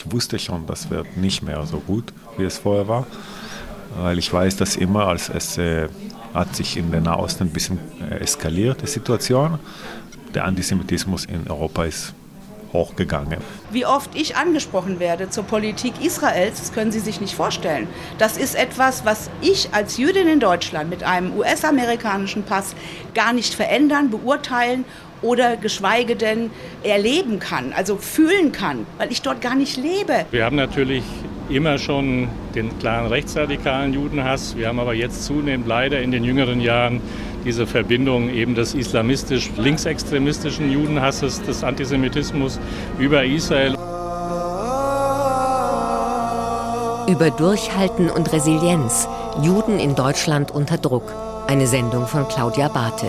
ich wusste schon, das wird nicht mehr so gut, wie es vorher war. Weil ich weiß, dass immer, als es hat sich in den Nahosten ein bisschen eskaliert, die Situation. Der Antisemitismus in Europa ist hochgegangen. Wie oft ich angesprochen werde zur Politik Israels, das können Sie sich nicht vorstellen. Das ist etwas, was ich als Jüdin in Deutschland mit einem US-amerikanischen Pass gar nicht verändern, beurteilen oder geschweige denn erleben kann, also fühlen kann, weil ich dort gar nicht lebe. Wir haben natürlich immer schon den klaren rechtsradikalen Judenhass. Wir haben aber jetzt zunehmend leider in den jüngeren Jahren diese Verbindung eben des islamistisch-linksextremistischen Judenhasses, des Antisemitismus über Israel. Über Durchhalten und Resilienz. Juden in Deutschland unter Druck. Eine Sendung von Claudia Barthe.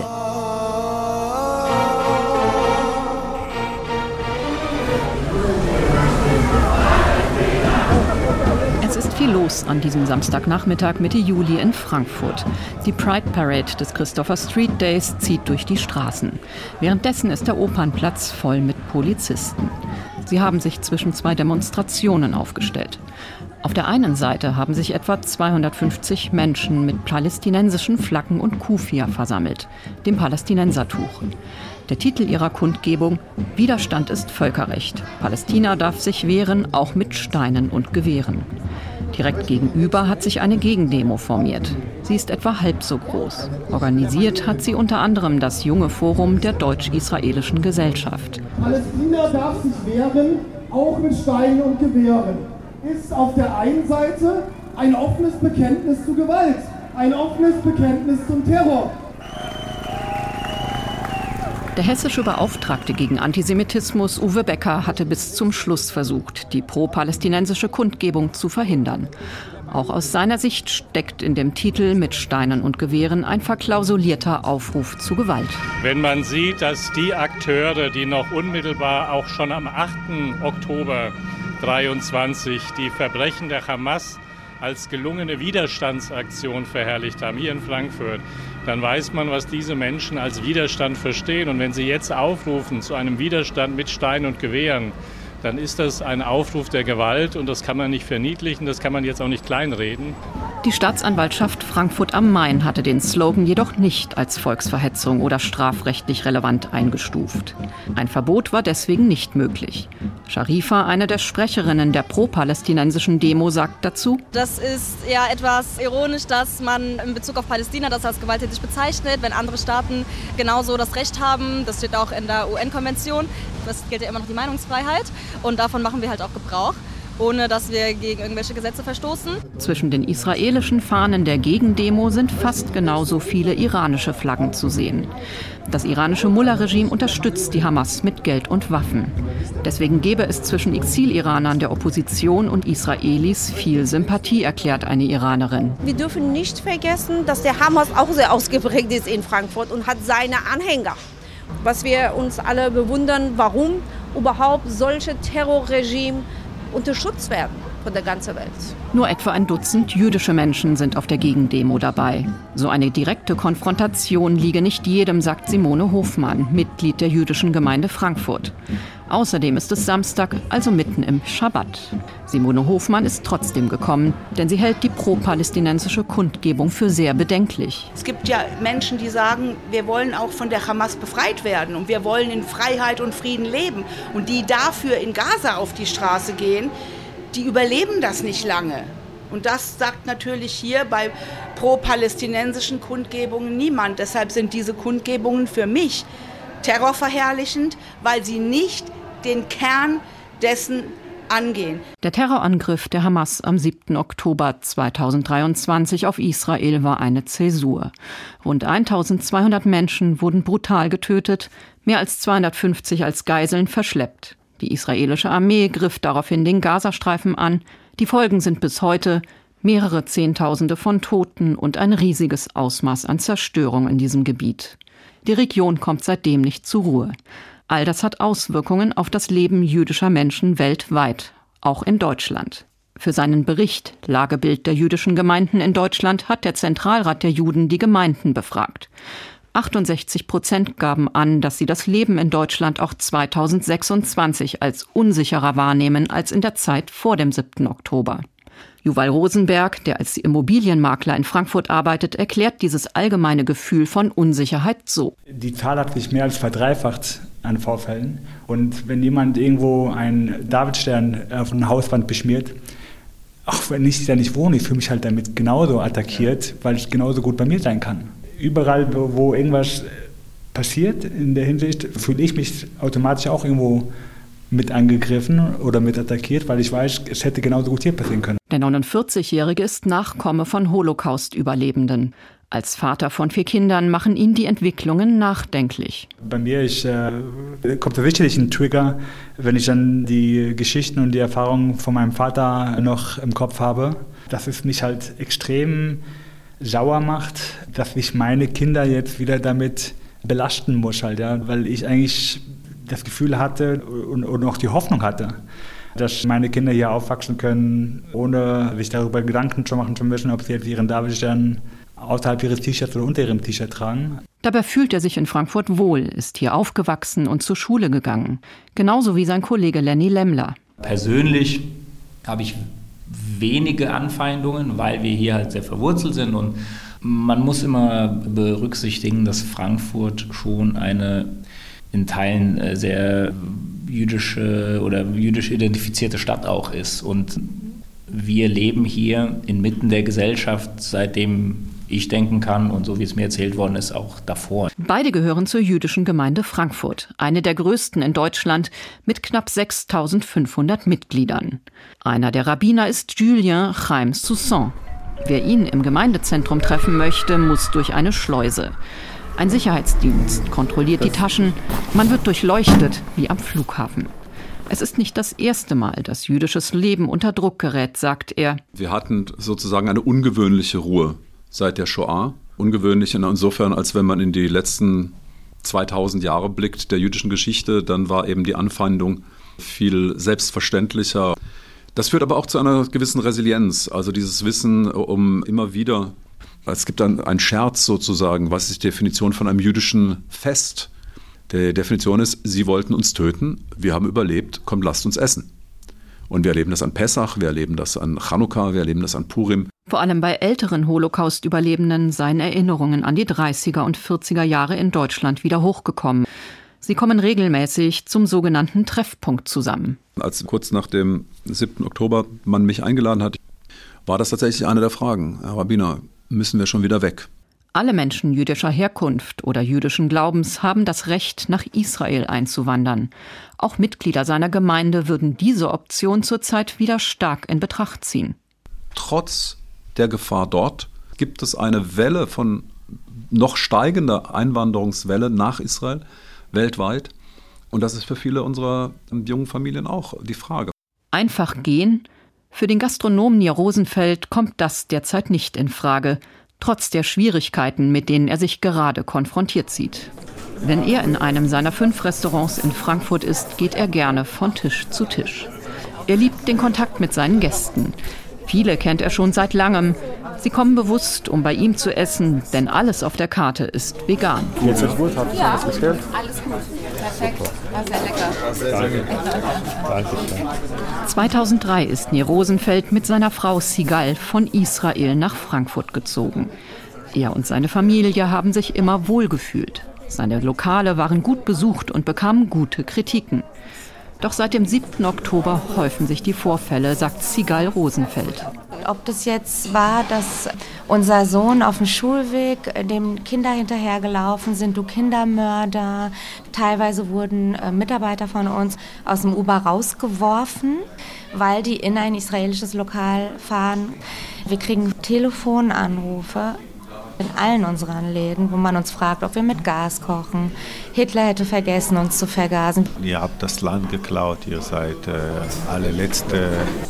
Viel los an diesem Samstagnachmittag Mitte Juli in Frankfurt. Die Pride Parade des Christopher Street Days zieht durch die Straßen. Währenddessen ist der Opernplatz voll mit Polizisten. Sie haben sich zwischen zwei Demonstrationen aufgestellt. Auf der einen Seite haben sich etwa 250 Menschen mit palästinensischen Flaggen und Kufia versammelt, dem Palästinensertuch. Der Titel ihrer Kundgebung: Widerstand ist Völkerrecht. Palästina darf sich wehren, auch mit Steinen und Gewehren. Direkt gegenüber hat sich eine Gegendemo formiert. Sie ist etwa halb so groß. Organisiert hat sie unter anderem das junge Forum der Deutsch-Israelischen Gesellschaft. Palästina darf sich wehren, auch mit Steinen und Gewehren. Ist auf der einen Seite ein offenes Bekenntnis zu Gewalt, ein offenes Bekenntnis zum Terror. Der hessische Beauftragte gegen Antisemitismus, Uwe Becker, hatte bis zum Schluss versucht, die pro-palästinensische Kundgebung zu verhindern. Auch aus seiner Sicht steckt in dem Titel mit Steinen und Gewehren ein verklausulierter Aufruf zu Gewalt. Wenn man sieht, dass die Akteure, die noch unmittelbar auch schon am 8. Oktober 23 die Verbrechen der Hamas als gelungene Widerstandsaktion verherrlicht haben, hier in Frankfurt, dann weiß man, was diese Menschen als Widerstand verstehen. Und wenn sie jetzt aufrufen zu einem Widerstand mit Steinen und Gewehren, dann ist das ein Aufruf der Gewalt und das kann man nicht verniedlichen, das kann man jetzt auch nicht kleinreden. Die Staatsanwaltschaft Frankfurt am Main hatte den Slogan jedoch nicht als Volksverhetzung oder strafrechtlich relevant eingestuft. Ein Verbot war deswegen nicht möglich. Sharifa, eine der Sprecherinnen der pro-palästinensischen Demo, sagt dazu: Das ist ja etwas ironisch, dass man in Bezug auf Palästina das als gewalttätig bezeichnet, wenn andere Staaten genauso das Recht haben. Das steht auch in der UN-Konvention. Das gilt ja immer noch die Meinungsfreiheit und davon machen wir halt auch Gebrauch, ohne dass wir gegen irgendwelche Gesetze verstoßen. Zwischen den israelischen Fahnen der Gegendemo sind fast genauso viele iranische Flaggen zu sehen. Das iranische Mullah-Regime unterstützt die Hamas mit Geld und Waffen. Deswegen gäbe es zwischen Exil-Iranern der Opposition und Israelis viel Sympathie, erklärt eine Iranerin. Wir dürfen nicht vergessen, dass der Hamas auch sehr ausgeprägt ist in Frankfurt und hat seine Anhänger. Was wir uns alle bewundern, warum überhaupt solche Terrorregime unterstützt werden von der ganzen Welt. Nur etwa ein Dutzend jüdische Menschen sind auf der Gegendemo dabei. So eine direkte Konfrontation liege nicht jedem, sagt Simone Hofmann, Mitglied der jüdischen Gemeinde Frankfurt. Außerdem ist es Samstag, also mitten im Schabbat. Simone Hofmann ist trotzdem gekommen, denn sie hält die pro-palästinensische Kundgebung für sehr bedenklich. Es gibt ja Menschen, die sagen, wir wollen auch von der Hamas befreit werden und wir wollen in Freiheit und Frieden leben. Und die dafür in Gaza auf die Straße gehen, die überleben das nicht lange. Und das sagt natürlich hier bei pro-palästinensischen Kundgebungen niemand. Deshalb sind diese Kundgebungen für mich terrorverherrlichend, weil sie nicht den Kern dessen angehen. Der Terrorangriff der Hamas am 7. Oktober 2023 auf Israel war eine Zäsur. Rund 1200 Menschen wurden brutal getötet, mehr als 250 als Geiseln verschleppt. Die israelische Armee griff daraufhin den Gazastreifen an. Die Folgen sind bis heute mehrere Zehntausende von Toten und ein riesiges Ausmaß an Zerstörung in diesem Gebiet. Die Region kommt seitdem nicht zur Ruhe. All das hat Auswirkungen auf das Leben jüdischer Menschen weltweit, auch in Deutschland. Für seinen Bericht Lagebild der jüdischen Gemeinden in Deutschland hat der Zentralrat der Juden die Gemeinden befragt. 68% gaben an, dass sie das Leben in Deutschland auch 2026 als unsicherer wahrnehmen als in der Zeit vor dem 7. Oktober. Yuval Rosenberg, der als Immobilienmakler in Frankfurt arbeitet, erklärt dieses allgemeine Gefühl von Unsicherheit so. Die Zahl hat sich mehr als verdreifacht an Vorfällen. Und wenn jemand irgendwo einen Davidstern auf einer Hauswand beschmiert, auch wenn ich da nicht wohne, ich fühle mich halt damit genauso attackiert, weil es genauso gut bei mir sein kann. Überall, wo irgendwas passiert in der Hinsicht, fühle ich mich automatisch auch irgendwo mit angegriffen oder mit attackiert, weil ich weiß, es hätte genauso gut hier passieren können. Der 49-Jährige ist Nachkomme von Holocaust-Überlebenden. Als Vater von 4 Kindern machen ihn die Entwicklungen nachdenklich. Bei mir kommt sicherlich ein Trigger, wenn ich dann die Geschichten und die Erfahrungen von meinem Vater noch im Kopf habe, dass es mich halt extrem sauer macht, dass ich meine Kinder jetzt wieder damit belasten muss, halt, ja, weil ich eigentlich das Gefühl hatte und auch die Hoffnung hatte, dass meine Kinder hier aufwachsen können, ohne sich darüber Gedanken zu machen zu müssen, ob sie jetzt ihren Davidstern außerhalb ihres T-Shirts oder unter ihrem T-Shirt tragen. Dabei fühlt er sich in Frankfurt wohl, ist hier aufgewachsen und zur Schule gegangen. Genauso wie sein Kollege Lenny Lemmler. Persönlich habe ich wenige Anfeindungen, weil wir hier halt sehr verwurzelt sind. Und man muss immer berücksichtigen, dass Frankfurt schon eine in Teilen sehr jüdische oder jüdisch identifizierte Stadt auch ist. Und wir leben hier inmitten der Gesellschaft, seitdem ich denken kann und so wie es mir erzählt worden ist, auch davor. Beide gehören zur jüdischen Gemeinde Frankfurt, eine der größten in Deutschland mit knapp 6.500 Mitgliedern. Einer der Rabbiner ist Julien Chaim Soussan. Wer ihn im Gemeindezentrum treffen möchte, muss durch eine Schleuse. Ein Sicherheitsdienst kontrolliert die Taschen. Man wird durchleuchtet wie am Flughafen. Es ist nicht das erste Mal, dass jüdisches Leben unter Druck gerät, sagt er. Wir hatten sozusagen eine ungewöhnliche Ruhe seit der Shoah. Ungewöhnlich insofern, als wenn man in die letzten 2000 Jahre blickt der jüdischen Geschichte, dann war eben die Anfeindung viel selbstverständlicher. Das führt aber auch zu einer gewissen Resilienz, also dieses Wissen um immer wieder. Es gibt ein Scherz sozusagen, was ist die Definition von einem jüdischen Fest? Die Definition ist, sie wollten uns töten, wir haben überlebt, kommt, lasst uns essen. Und wir erleben das an Pessach, wir erleben das an Chanukka, wir erleben das an Purim. Vor allem bei älteren Holocaust-Überlebenden seien Erinnerungen an die 30er und 40er Jahre in Deutschland wieder hochgekommen. Sie kommen regelmäßig zum sogenannten Treffpunkt zusammen. Als kurz nach dem 7. Oktober man mich eingeladen hat, war das tatsächlich eine der Fragen. Herr Rabbiner, müssen wir schon wieder weg? Alle Menschen jüdischer Herkunft oder jüdischen Glaubens haben das Recht, nach Israel einzuwandern. Auch Mitglieder seiner Gemeinde würden diese Option zurzeit wieder stark in Betracht ziehen. Trotz der Gefahr dort gibt es eine Welle von noch steigender Einwanderungswelle nach Israel weltweit. Und das ist für viele unserer jungen Familien auch die Frage. Einfach gehen? Für den Gastronomen Nir Rosenfeld kommt das derzeit nicht in Frage, trotz der Schwierigkeiten, mit denen er sich gerade konfrontiert sieht. Wenn er in einem seiner 5 Restaurants in Frankfurt ist, geht er gerne von Tisch zu Tisch. Er liebt den Kontakt mit seinen Gästen. Viele kennt er schon seit langem. Sie kommen bewusst, um bei ihm zu essen, denn alles auf der Karte ist vegan. Geht's euch gut? Habt ihr was bestellt? Alles gut. Perfekt. War sehr lecker. Danke. 2003 ist Nir Rosenfeld mit seiner Frau Sigal von Israel nach Frankfurt gezogen. Er und seine Familie haben sich immer wohlgefühlt. Seine Lokale waren gut besucht und bekamen gute Kritiken. Doch seit dem 7. Oktober häufen sich die Vorfälle, sagt Sigal Rosenfeld. Ob das jetzt war, dass unser Sohn auf dem Schulweg dem Kinder hinterhergelaufen sind, du Kindermörder. Teilweise wurden Mitarbeiter von uns aus dem Uber rausgeworfen, weil die in ein israelisches Lokal fahren. Wir kriegen Telefonanrufe in allen unseren Läden, wo man uns fragt, ob wir mit Gas kochen. Hitler hätte vergessen, uns zu vergasen. Ihr habt das Land geklaut, ihr seid allerletzte.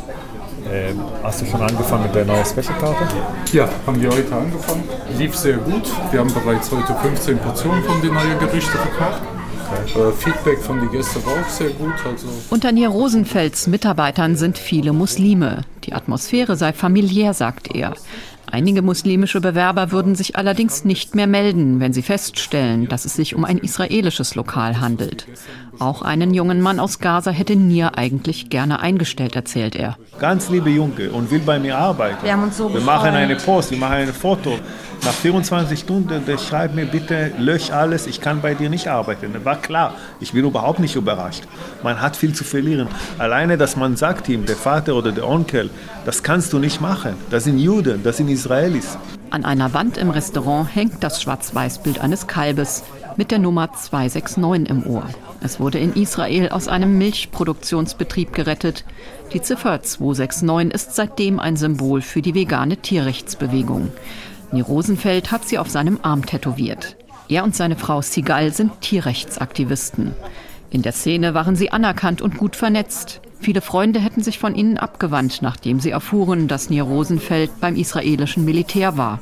Hast du schon angefangen mit der neuen Special-Karte? Ja, haben wir heute angefangen. Lief sehr gut. Wir haben bereits heute 15 Portionen von den neuen Gerichten verkauft. Feedback von den Gästen war auch sehr gut. Unter Nir Rosenfelds Mitarbeitern sind viele Muslime. Die Atmosphäre sei familiär, sagt er. Einige muslimische Bewerber würden sich allerdings nicht mehr melden, wenn sie feststellen, dass es sich um ein israelisches Lokal handelt. Auch einen jungen Mann aus Gaza hätte Nir eigentlich gerne eingestellt, erzählt er. Ganz liebe Junge und will bei mir arbeiten. Wir haben uns so Wir machen eine Post, wir machen ein Foto. Nach 24 Stunden, der schreibt mir, bitte lösch alles, ich kann bei dir nicht arbeiten. Das war klar, ich bin überhaupt nicht überrascht. Man hat viel zu verlieren. Alleine, dass man sagt ihm, der Vater oder der Onkel, das kannst du nicht machen. Das sind Juden, das sind Israelis. An einer Wand im Restaurant hängt das Schwarz-Weiß-Bild eines Kalbes mit der Nummer 269 im Ohr. Es wurde in Israel aus einem Milchproduktionsbetrieb gerettet. Die Ziffer 269 ist seitdem ein Symbol für die vegane Tierrechtsbewegung. Nir Rosenfeld hat sie auf seinem Arm tätowiert. Er und seine Frau Sigal sind Tierrechtsaktivisten. In der Szene waren sie anerkannt und gut vernetzt. Viele Freunde hätten sich von ihnen abgewandt, nachdem sie erfuhren, dass Nir Rosenfeld beim israelischen Militär war.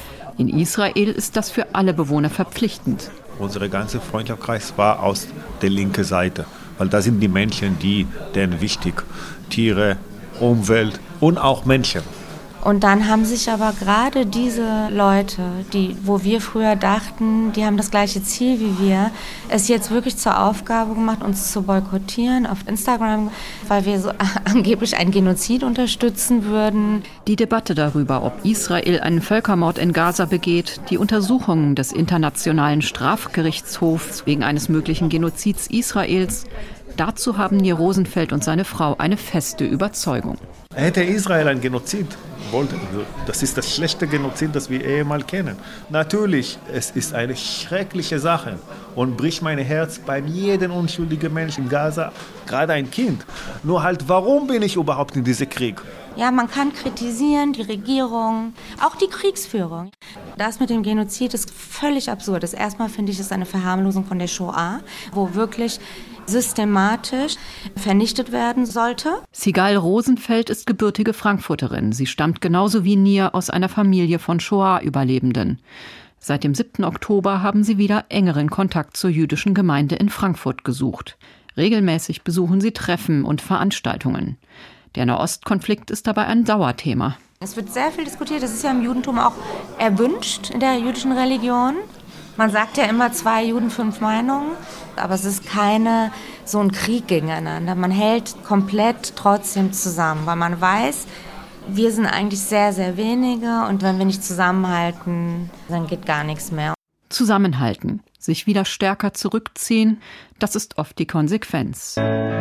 In Israel ist das für alle Bewohner verpflichtend. Unser ganzer Freundschaftskreis war aus der linken Seite, weil da sind die Menschen, denen wichtig, Tiere, Umwelt und auch Menschen. Und dann haben sich aber gerade diese Leute, wo wir früher dachten, die haben das gleiche Ziel wie wir, es jetzt wirklich zur Aufgabe gemacht, uns zu boykottieren auf Instagram, weil wir so angeblich einen Genozid unterstützen würden. Die Debatte darüber, ob Israel einen Völkermord in Gaza begeht, die Untersuchungen des Internationalen Strafgerichtshofs wegen eines möglichen Genozids Israels, dazu haben Nir Rosenfeld und seine Frau eine feste Überzeugung. Hätte Israel ein Genozid wollte, das ist das schlechte Genozid, das wir ehemals kennen. Natürlich, es ist eine schreckliche Sache und bricht mein Herz bei jedem unschuldigen Menschen in Gaza, gerade ein Kind. Nur halt, warum bin ich überhaupt in diesem Krieg? Ja, man kann kritisieren, die Regierung, auch die Kriegsführung. Das mit dem Genozid ist völlig absurd. Erstmal finde ich es eine Verharmlosung von der Shoah, wo wirklich systematisch vernichtet werden sollte. Sigal Rosenfeld ist gebürtige Frankfurterin. Sie stammt genauso wie Nir aus einer Familie von Shoah-Überlebenden. Seit dem 7. Oktober haben sie wieder engeren Kontakt zur jüdischen Gemeinde in Frankfurt gesucht. Regelmäßig besuchen sie Treffen und Veranstaltungen. Der Nahostkonflikt ist dabei ein Dauerthema. Es wird sehr viel diskutiert. Das ist ja im Judentum auch erwünscht in der jüdischen Religion. Man sagt ja immer 2 Juden, 5 Meinungen. Aber es ist keine so ein Krieg gegeneinander. Man hält komplett trotzdem zusammen, weil man weiß, wir sind eigentlich sehr, sehr wenige. Und wenn wir nicht zusammenhalten, dann geht gar nichts mehr. Zusammenhalten, sich wieder stärker zurückziehen, das ist oft die Konsequenz.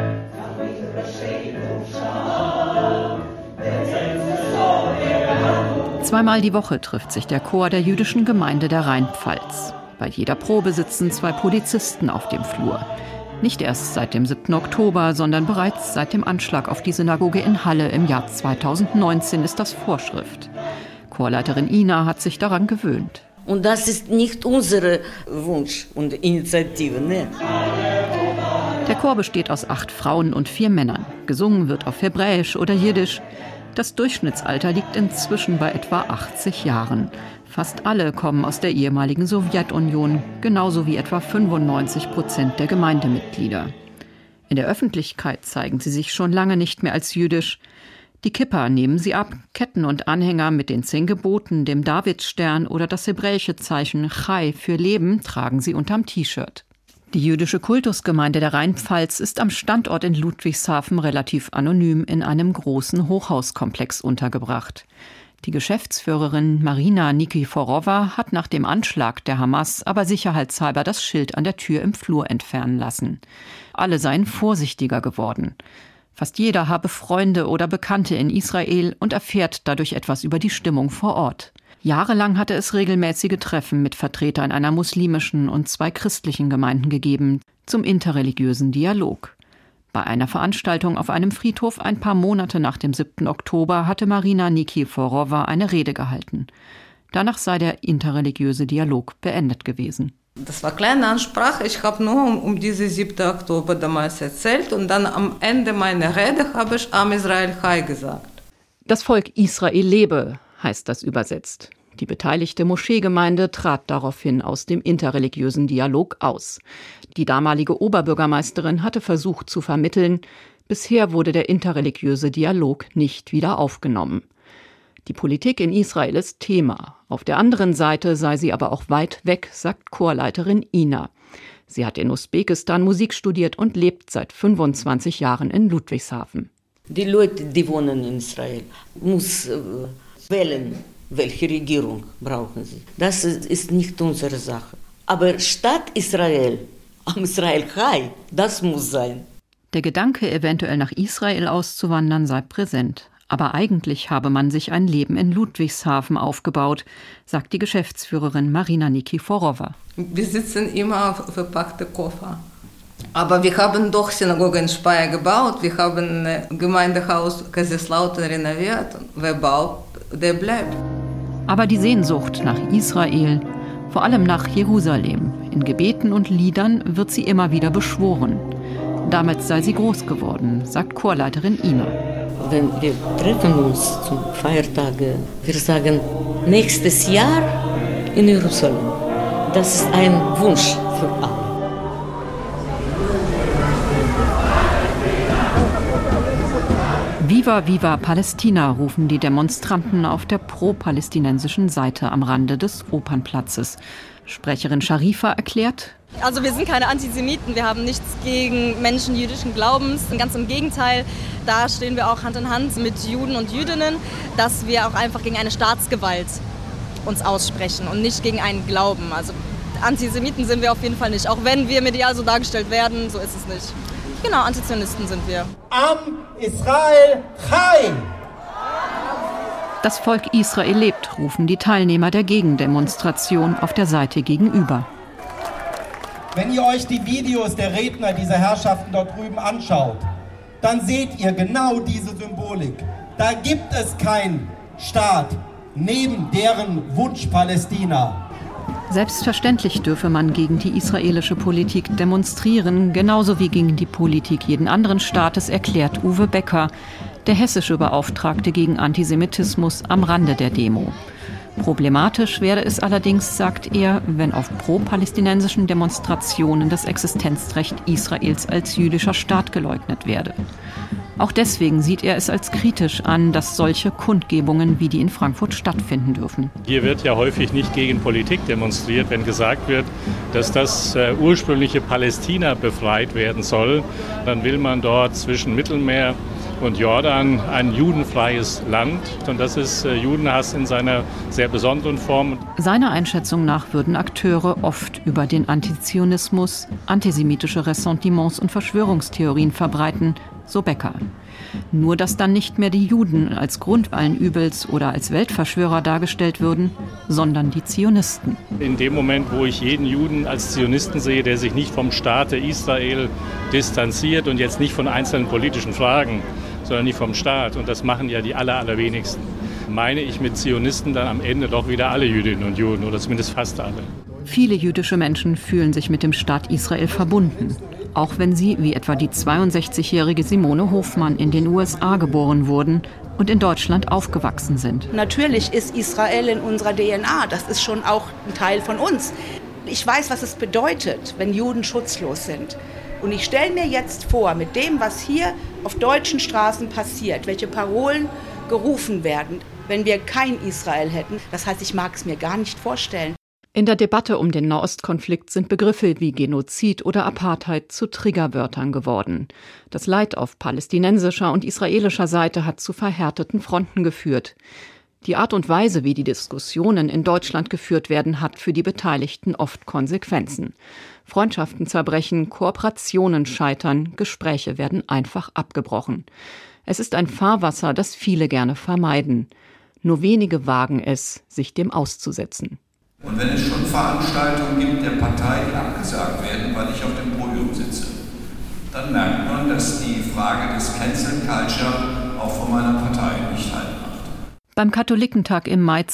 Zweimal die Woche trifft sich der Chor der jüdischen Gemeinde der Rheinpfalz. Bei jeder Probe sitzen 2 Polizisten auf dem Flur. Nicht erst seit dem 7. Oktober, sondern bereits seit dem Anschlag auf die Synagoge in Halle im Jahr 2019 ist das Vorschrift. Chorleiterin Ina hat sich daran gewöhnt. Und das ist nicht unser Wunsch und Initiative, ne? Der Chor besteht aus 8 Frauen und 4 Männern. Gesungen wird auf Hebräisch oder Jiddisch. Das Durchschnittsalter liegt inzwischen bei etwa 80 Jahren. Fast alle kommen aus der ehemaligen Sowjetunion, genauso wie etwa 95% der Gemeindemitglieder. In der Öffentlichkeit zeigen sie sich schon lange nicht mehr als jüdisch. Die Kippa nehmen sie ab, Ketten und Anhänger mit den 10 Geboten, dem Davidstern oder das hebräische Zeichen Chai für Leben tragen sie unterm T-Shirt. Die jüdische Kultusgemeinde der Rheinpfalz ist am Standort in Ludwigshafen relativ anonym in einem großen Hochhauskomplex untergebracht. Die Geschäftsführerin Marina Nikiforowa hat nach dem Anschlag der Hamas aber sicherheitshalber das Schild an der Tür im Flur entfernen lassen. Alle seien vorsichtiger geworden. Fast jeder habe Freunde oder Bekannte in Israel und erfährt dadurch etwas über die Stimmung vor Ort. Jahrelang hatte es regelmäßige Treffen mit Vertretern einer muslimischen und 2 christlichen Gemeinden gegeben, zum interreligiösen Dialog. Bei einer Veranstaltung auf einem Friedhof ein paar Monate nach dem 7. Oktober hatte Marina Nikiforowa eine Rede gehalten. Danach sei der interreligiöse Dialog beendet gewesen. Das war eine kleine Ansprache. Ich habe nur um diese 7. Oktober damals erzählt und dann am Ende meiner Rede habe ich Am Israel Chai gesagt. Das Volk Israel lebe, heißt das übersetzt. Die beteiligte Moscheegemeinde trat daraufhin aus dem interreligiösen Dialog aus. Die damalige Oberbürgermeisterin hatte versucht zu vermitteln. Bisher wurde der interreligiöse Dialog nicht wieder aufgenommen. Die Politik in Israel ist Thema. Auf der anderen Seite sei sie aber auch weit weg, sagt Chorleiterin Ina. Sie hat in Usbekistan Musik studiert und lebt seit 25 Jahren in Ludwigshafen. Die Leute, die wohnen in Israel, müssen wählen, welche Regierung brauchen sie. Das ist nicht unsere Sache. Aber Staat Israel, am Israel Chai, das muss sein. Der Gedanke, eventuell nach Israel auszuwandern, sei präsent. Aber eigentlich habe man sich ein Leben in Ludwigshafen aufgebaut, sagt die Geschäftsführerin Marina Nikiforowa. Wir sitzen immer auf verpackte Koffer. Aber wir haben doch Synagoge in Speyer gebaut, wir haben Gemeindehaus Kaiserslautern renoviert. Wer baut, der bleibt. Aber die Sehnsucht nach Israel, vor allem nach Jerusalem, in Gebeten und Liedern wird sie immer wieder beschworen. Damit sei sie groß geworden, sagt Chorleiterin Ina. Wenn wir treffen uns zum Feiertage, wir sagen, nächstes Jahr in Jerusalem. Das ist ein Wunsch für alle. Viva, viva Palästina, rufen die Demonstranten auf der pro-palästinensischen Seite am Rande des Opernplatzes. Sprecherin Sharifa erklärt: Also wir sind keine Antisemiten, wir haben nichts gegen Menschen jüdischen Glaubens. Ganz im Gegenteil, da stehen wir auch Hand in Hand mit Juden und Jüdinnen, dass wir auch einfach gegen eine Staatsgewalt uns aussprechen und nicht gegen einen Glauben. Also Antisemiten sind wir auf jeden Fall nicht, auch wenn wir medial so dargestellt werden, so ist es nicht. Genau, Antizionisten sind wir. Am Israel Chai! Das Volk Israel lebt, rufen die Teilnehmer der Gegendemonstration auf der Seite gegenüber. Wenn ihr euch die Videos der Redner dieser Herrschaften dort drüben anschaut, dann seht ihr genau diese Symbolik. Da gibt es keinen Staat neben deren Wunsch Palästina. Selbstverständlich dürfe man gegen die israelische Politik demonstrieren, genauso wie gegen die Politik jeden anderen Staates, erklärt Uwe Becker, der hessische Beauftragte gegen Antisemitismus, am Rande der Demo. Problematisch werde es allerdings, sagt er, wenn auf pro-palästinensischen Demonstrationen das Existenzrecht Israels als jüdischer Staat geleugnet werde. Auch deswegen sieht er es als kritisch an, dass solche Kundgebungen wie die in Frankfurt stattfinden dürfen. Hier wird ja häufig nicht gegen Politik demonstriert, wenn gesagt wird, dass das ursprüngliche Palästina befreit werden soll. Dann will man dort zwischen Mittelmeer und Jordan ein judenfreies Land. Und das ist Judenhass in seiner sehr besonderen Form. Seiner Einschätzung nach würden Akteure oft über den Antizionismus, antisemitische Ressentiments und Verschwörungstheorien verbreiten, so Becker. Nur dass dann nicht mehr die Juden als Grund allen Übels oder als Weltverschwörer dargestellt würden, sondern die Zionisten. In dem Moment, wo ich jeden Juden als Zionisten sehe, der sich nicht vom Staate Israel distanziert und jetzt nicht von einzelnen politischen Fragen, sondern nicht vom Staat, und das machen ja die allerwenigsten, meine ich mit Zionisten dann am Ende doch wieder alle Jüdinnen und Juden oder zumindest fast alle. Viele jüdische Menschen fühlen sich mit dem Staat Israel verbunden. Auch wenn sie, wie etwa die 62-jährige Simone Hofmann, in den USA geboren wurden und in Deutschland aufgewachsen sind. Natürlich ist Israel in unserer DNA, das ist schon auch ein Teil von uns. Ich weiß, was es bedeutet, wenn Juden schutzlos sind. Und ich stelle mir jetzt vor, mit dem, was hier auf deutschen Straßen passiert, welche Parolen gerufen werden, wenn wir kein Israel hätten. Das heißt, ich mag es mir gar nicht vorstellen. In der Debatte um den Nahostkonflikt sind Begriffe wie Genozid oder Apartheid zu Triggerwörtern geworden. Das Leid auf palästinensischer und israelischer Seite hat zu verhärteten Fronten geführt. Die Art und Weise, wie die Diskussionen in Deutschland geführt werden, hat für die Beteiligten oft Konsequenzen. Freundschaften zerbrechen, Kooperationen scheitern, Gespräche werden einfach abgebrochen. Es ist ein Fahrwasser, das viele gerne vermeiden. Nur wenige wagen es, sich dem auszusetzen. Und wenn es schon Veranstaltungen gibt der Partei, die abgesagt werden, weil ich auf dem Podium sitze, dann merkt man, dass die Frage des Cancel Culture auch von meiner Partei nicht Halt macht. Beim Katholikentag im Mai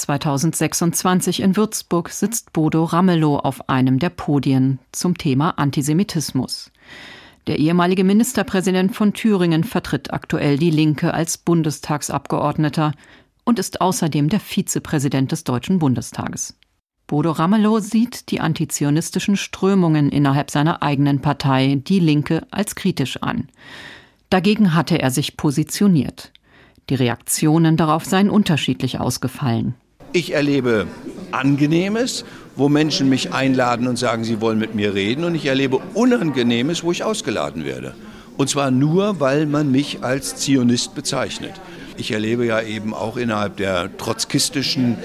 2026 in Würzburg sitzt Bodo Ramelow auf einem der Podien zum Thema Antisemitismus. Der ehemalige Ministerpräsident von Thüringen vertritt aktuell die Linke als Bundestagsabgeordneter und ist außerdem der Vizepräsident des Deutschen Bundestages. Bodo Ramelow sieht die antizionistischen Strömungen innerhalb seiner eigenen Partei, die Linke, als kritisch an. Dagegen hatte er sich positioniert. Die Reaktionen darauf seien unterschiedlich ausgefallen. Ich erlebe Angenehmes, wo Menschen mich einladen und sagen, sie wollen mit mir reden. Und ich erlebe Unangenehmes, wo ich ausgeladen werde. Und zwar nur, weil man mich als Zionist bezeichnet. Ich erlebe ja eben auch innerhalb der trotzkistischen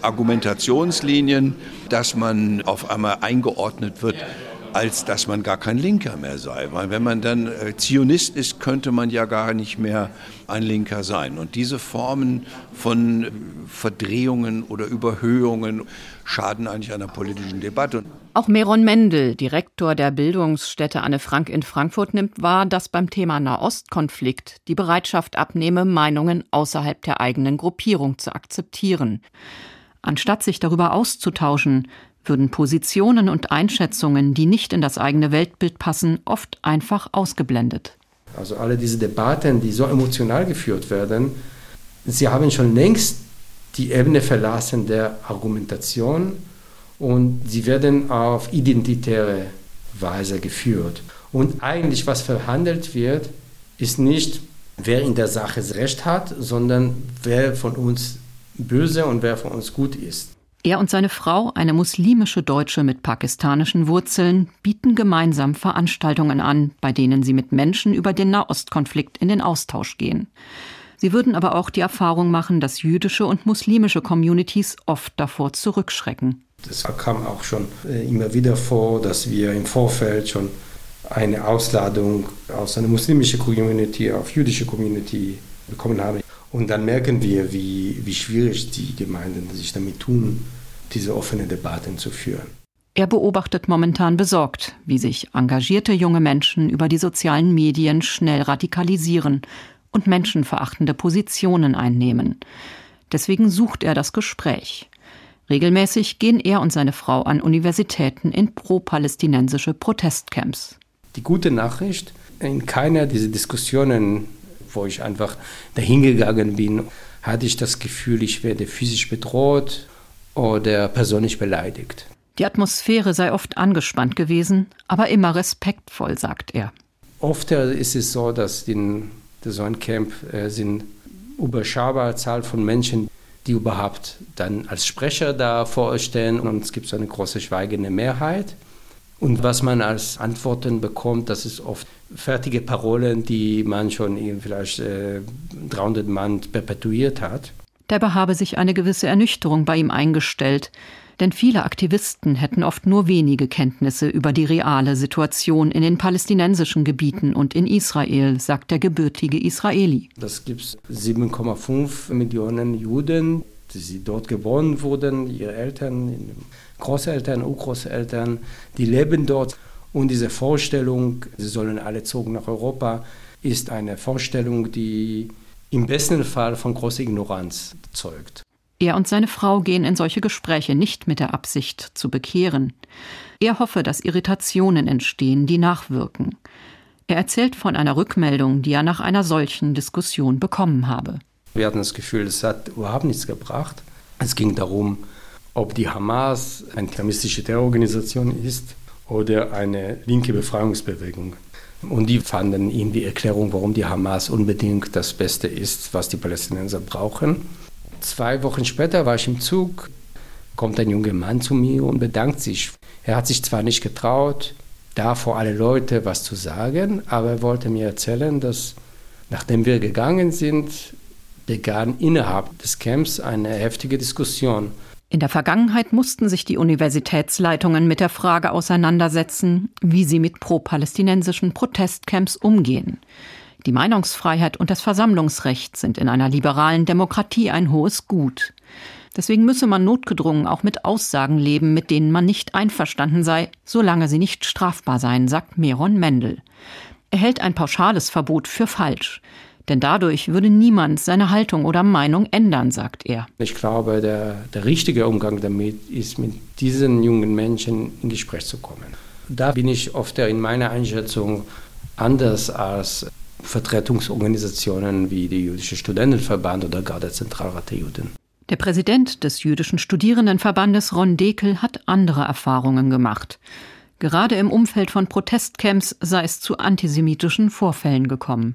Argumentationslinien, dass man auf einmal eingeordnet wird, als dass man gar kein Linker mehr sei. Weil wenn man dann Zionist ist, könnte man ja gar nicht mehr ein Linker sein. Und diese Formen von Verdrehungen oder Überhöhungen schaden eigentlich einer politischen Debatte. Auch Meron Mendel, Direktor der Bildungsstätte Anne Frank in Frankfurt, nimmt wahr, dass beim Thema Nahostkonflikt die Bereitschaft abnehme, Meinungen außerhalb der eigenen Gruppierung zu akzeptieren. Anstatt sich darüber auszutauschen, würden Positionen und Einschätzungen, die nicht in das eigene Weltbild passen, oft einfach ausgeblendet. Also alle diese Debatten, die so emotional geführt werden, sie haben schon längst die Ebene verlassen der Argumentation und sie werden auf identitäre Weise geführt. Und eigentlich, was verhandelt wird, ist nicht, wer in der Sache Recht hat, sondern wer von uns böse und wer von uns gut ist. Er und seine Frau, eine muslimische Deutsche mit pakistanischen Wurzeln, bieten gemeinsam Veranstaltungen an, bei denen sie mit Menschen über den Nahostkonflikt in den Austausch gehen. Sie würden aber auch die Erfahrung machen, dass jüdische und muslimische Communities oft davor zurückschrecken. Das kam auch schon immer wieder vor, dass wir im Vorfeld schon eine Ausladung aus einer muslimischen Community auf jüdische Community bekommen haben. Und dann merken wir, wie schwierig die Gemeinden sich damit tun, diese offene Debatten zu führen. Er beobachtet momentan besorgt, wie sich engagierte junge Menschen über die sozialen Medien schnell radikalisieren und menschenverachtende Positionen einnehmen. Deswegen sucht er das Gespräch. Regelmäßig gehen er und seine Frau an Universitäten in pro-palästinensische Protestcamps. Die gute Nachricht, in keiner dieser Diskussionen, wo ich einfach dahingegangen bin, hatte ich das Gefühl, ich werde physisch bedroht oder persönlich beleidigt. Die Atmosphäre sei oft angespannt gewesen, aber immer respektvoll, sagt er. Oft ist es so, dass in so einem Camp sind überschaubare Zahl von Menschen, die überhaupt dann als Sprecher da vorstellen, und es gibt so eine große schweigende Mehrheit. Und was man als Antworten bekommt, das ist oft fertige Parolen, die man schon vielleicht 300 Mal perpetuiert hat. Dabei habe sich eine gewisse Ernüchterung bei ihm eingestellt, denn viele Aktivisten hätten oft nur wenige Kenntnisse über die reale Situation in den palästinensischen Gebieten und in Israel, sagt der gebürtige Israeli. Das gibt 7,5 Millionen Juden, die dort geboren wurden, ihre Eltern, Großeltern, Urgroßeltern, die leben dort. Und diese Vorstellung, sie sollen alle zogen nach Europa, ist eine Vorstellung, die im besten Fall von großer Ignoranz zeugt. Er und seine Frau gehen in solche Gespräche nicht mit der Absicht zu bekehren. Er hoffe, dass Irritationen entstehen, die nachwirken. Er erzählt von einer Rückmeldung, die er nach einer solchen Diskussion bekommen habe. Wir hatten das Gefühl, es hat überhaupt nichts gebracht. Es ging darum, ob die Hamas eine islamistische Terrororganisation ist oder eine linke Befreiungsbewegung. Und die fanden ihm die Erklärung, warum die Hamas unbedingt das Beste ist, was die Palästinenser brauchen. 2 Wochen später war ich im Zug, kommt ein junger Mann zu mir und bedankt sich. Er hat sich zwar nicht getraut, da vor alle Leute was zu sagen, aber er wollte mir erzählen, dass nachdem wir gegangen sind, begann innerhalb des Camps eine heftige Diskussion. In der Vergangenheit mussten sich die Universitätsleitungen mit der Frage auseinandersetzen, wie sie mit pro-palästinensischen Protestcamps umgehen. Die Meinungsfreiheit und das Versammlungsrecht sind in einer liberalen Demokratie ein hohes Gut. Deswegen müsse man notgedrungen auch mit Aussagen leben, mit denen man nicht einverstanden sei, solange sie nicht strafbar seien, sagt Meron Mendel. Er hält ein pauschales Verbot für falsch. Denn dadurch würde niemand seine Haltung oder Meinung ändern, sagt er. Ich glaube, der richtige Umgang damit ist, mit diesen jungen Menschen in Gespräch zu kommen. Da bin ich oft in meiner Einschätzung anders als Vertretungsorganisationen wie die Jüdische Studentenverband oder gar der Zentralrat der Juden. Der Präsident des Jüdischen Studierendenverbandes Ron Dekel hat andere Erfahrungen gemacht. Gerade im Umfeld von Protestcamps sei es zu antisemitischen Vorfällen gekommen.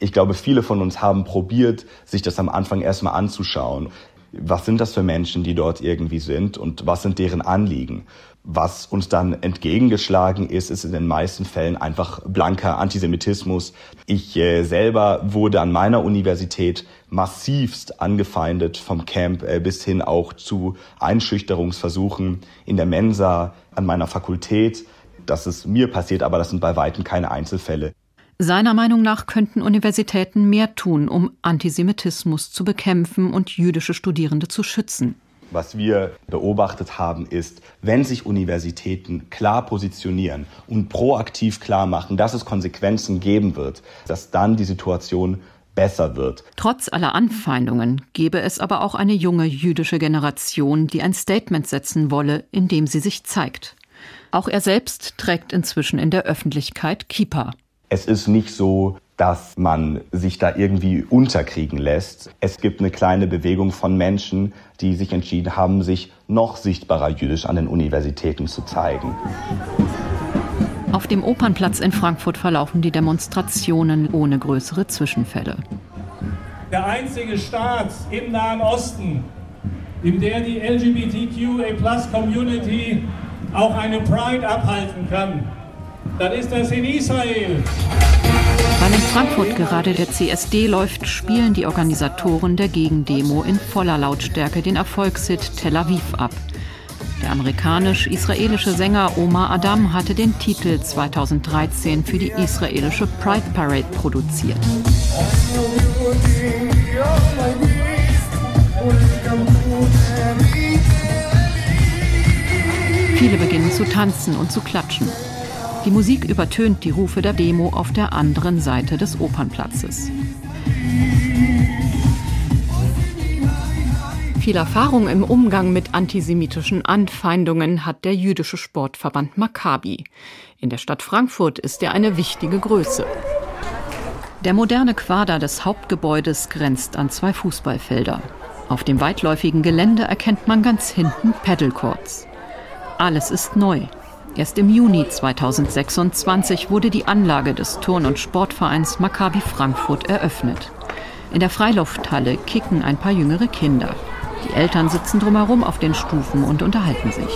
Ich glaube, viele von uns haben probiert, sich das am Anfang erstmal anzuschauen. Was sind das für Menschen, die dort irgendwie sind und was sind deren Anliegen? Was uns dann entgegengeschlagen ist in den meisten Fällen einfach blanker Antisemitismus. Ich selber wurde an meiner Universität massivst angefeindet, vom Camp bis hin auch zu Einschüchterungsversuchen in der Mensa an meiner Fakultät. Das ist mir passiert, aber das sind bei weitem keine Einzelfälle. Seiner Meinung nach könnten Universitäten mehr tun, um Antisemitismus zu bekämpfen und jüdische Studierende zu schützen. Was wir beobachtet haben, ist, wenn sich Universitäten klar positionieren und proaktiv klar machen, dass es Konsequenzen geben wird, dass dann die Situation besser wird. Trotz aller Anfeindungen gäbe es aber auch eine junge jüdische Generation, die ein Statement setzen wolle, in dem sie sich zeigt. Auch er selbst trägt inzwischen in der Öffentlichkeit Kippa. Es ist nicht so, dass man sich da irgendwie unterkriegen lässt. Es gibt eine kleine Bewegung von Menschen, die sich entschieden haben, sich noch sichtbarer jüdisch an den Universitäten zu zeigen. Auf dem Opernplatz in Frankfurt verlaufen die Demonstrationen ohne größere Zwischenfälle. Der einzige Staat im Nahen Osten, in der die LGBTQA+-Community auch eine Pride abhalten kann, dann ist das in Israel. Weil in Frankfurt gerade der CSD läuft, spielen die Organisatoren der Gegendemo in voller Lautstärke den Erfolgshit Tel Aviv ab. Der amerikanisch-israelische Sänger Omar Adam hatte den Titel 2013 für die israelische Pride Parade produziert. Viele beginnen zu tanzen und zu klatschen. Die Musik übertönt die Rufe der Demo auf der anderen Seite des Opernplatzes. Viel Erfahrung im Umgang mit antisemitischen Anfeindungen hat der jüdische Sportverband Maccabi. In der Stadt Frankfurt ist er eine wichtige Größe. Der moderne Quader des Hauptgebäudes grenzt an 2 Fußballfelder. Auf dem weitläufigen Gelände erkennt man ganz hinten Paddlecourts. Alles ist neu. Erst im Juni 2026 wurde die Anlage des Turn- und Sportvereins Maccabi Frankfurt eröffnet. In der Freilufthalle kicken ein paar jüngere Kinder. Die Eltern sitzen drumherum auf den Stufen und unterhalten sich.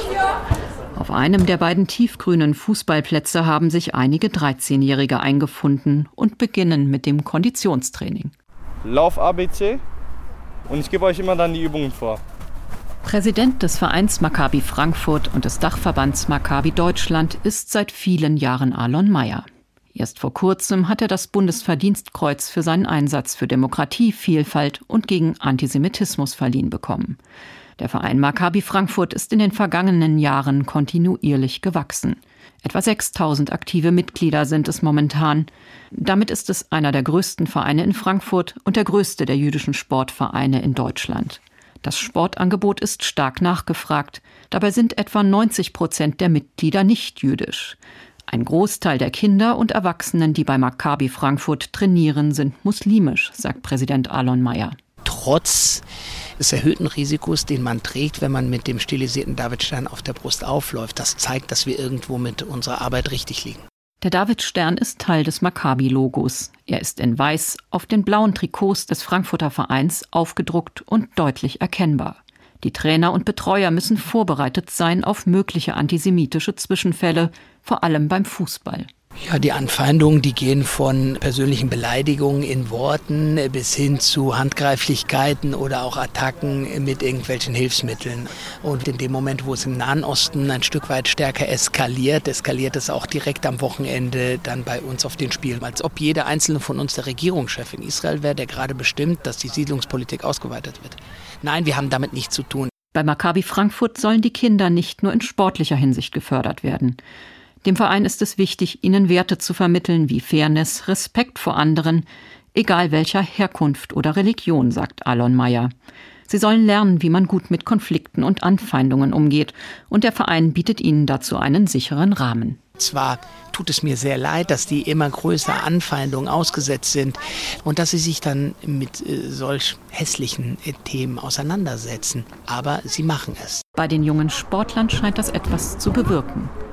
Auf einem der beiden tiefgrünen Fußballplätze haben sich einige 13-Jährige eingefunden und beginnen mit dem Konditionstraining. Lauf ABC und ich gebe euch immer dann die Übungen vor. Präsident des Vereins Maccabi Frankfurt und des Dachverbands Maccabi Deutschland ist seit vielen Jahren Alon Mayer. Erst vor kurzem hat er das Bundesverdienstkreuz für seinen Einsatz für Demokratie, Vielfalt und gegen Antisemitismus verliehen bekommen. Der Verein Maccabi Frankfurt ist in den vergangenen Jahren kontinuierlich gewachsen. Etwa 6.000 aktive Mitglieder sind es momentan. Damit ist es einer der größten Vereine in Frankfurt und der größte der jüdischen Sportvereine in Deutschland. Das Sportangebot ist stark nachgefragt. Dabei sind etwa 90% der Mitglieder nicht jüdisch. Ein Großteil der Kinder und Erwachsenen, die bei Maccabi Frankfurt trainieren, sind muslimisch, sagt Präsident Alon Mayer. Trotz des erhöhten Risikos, den man trägt, wenn man mit dem stilisierten Davidstern auf der Brust aufläuft, das zeigt, dass wir irgendwo mit unserer Arbeit richtig liegen. Der Davidstern ist Teil des Maccabi-Logos. Er ist in weiß auf den blauen Trikots des Frankfurter Vereins aufgedruckt und deutlich erkennbar. Die Trainer und Betreuer müssen vorbereitet sein auf mögliche antisemitische Zwischenfälle, vor allem beim Fußball. Ja, die Anfeindungen, die gehen von persönlichen Beleidigungen in Worten bis hin zu Handgreiflichkeiten oder auch Attacken mit irgendwelchen Hilfsmitteln. Und in dem Moment, wo es im Nahen Osten ein Stück weit stärker eskaliert es auch direkt am Wochenende dann bei uns auf den Spielen. Als ob jeder einzelne von uns der Regierungschef in Israel wäre, der gerade bestimmt, dass die Siedlungspolitik ausgeweitet wird. Nein, wir haben damit nichts zu tun. Bei Maccabi Frankfurt sollen die Kinder nicht nur in sportlicher Hinsicht gefördert werden. Dem Verein ist es wichtig, ihnen Werte zu vermitteln wie Fairness, Respekt vor anderen, egal welcher Herkunft oder Religion, sagt Alon Mayer. Sie sollen lernen, wie man gut mit Konflikten und Anfeindungen umgeht, und der Verein bietet ihnen dazu einen sicheren Rahmen. Zwar tut es mir sehr leid, dass die immer größer Anfeindungen ausgesetzt sind und dass sie sich dann mit solch hässlichen Themen auseinandersetzen, aber sie machen es. Bei den jungen Sportlern scheint das etwas zu bewirken.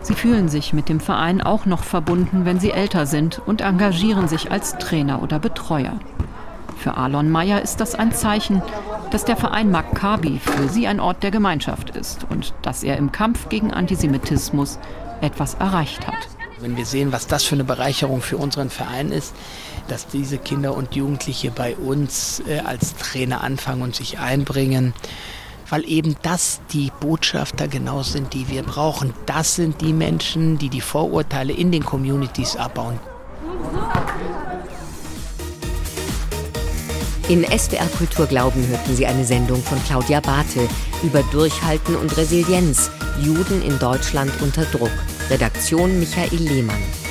Sie fühlen sich mit dem Verein auch noch verbunden, wenn sie älter sind und engagieren sich als Trainer oder Betreuer. Für Alon Meyer ist das ein Zeichen, dass der Verein Maccabi für sie ein Ort der Gemeinschaft ist und dass er im Kampf gegen Antisemitismus etwas erreicht hat. Wenn wir sehen, was das für eine Bereicherung für unseren Verein ist, dass diese Kinder und Jugendliche bei uns als Trainer anfangen und sich einbringen, weil eben das die Botschafter genau sind, die wir brauchen. Das sind die Menschen, die die Vorurteile in den Communities abbauen. In SWR Kultur Glauben hörten Sie eine Sendung von Claudia Bartel über Durchhalten und Resilienz, Juden in Deutschland unter Druck. Redaktion Michael Lehmann.